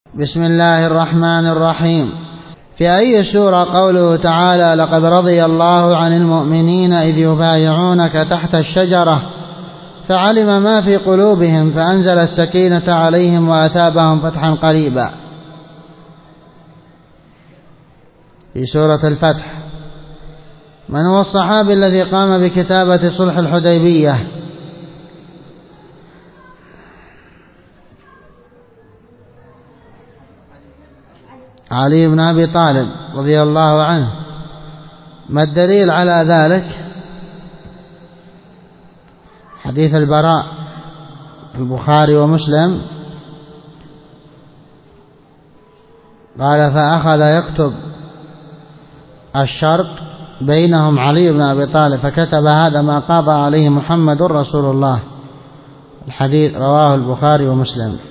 بسم الله الرحمن الرحيم. في أي سورة قوله تعالى لقد رضي الله عن المؤمنين إذ يبايعونك تحت الشجرة فعلم ما في قلوبهم فأنزل السكينة عليهم وأثابهم فتحا قريبا؟ في سورة الفتح. من هو الصحابي الذي قام بكتابة صلح الحديبية؟ علي بن أبي طالب رضي الله عنه. ما الدليل على ذلك؟ حديث البراء في البخاري ومسلم قال فأخذ يكتب الشرط بينهم علي بن أبي طالب فكتب هذا ما قضى عليه محمد رسول الله. الحديث رواه البخاري ومسلم.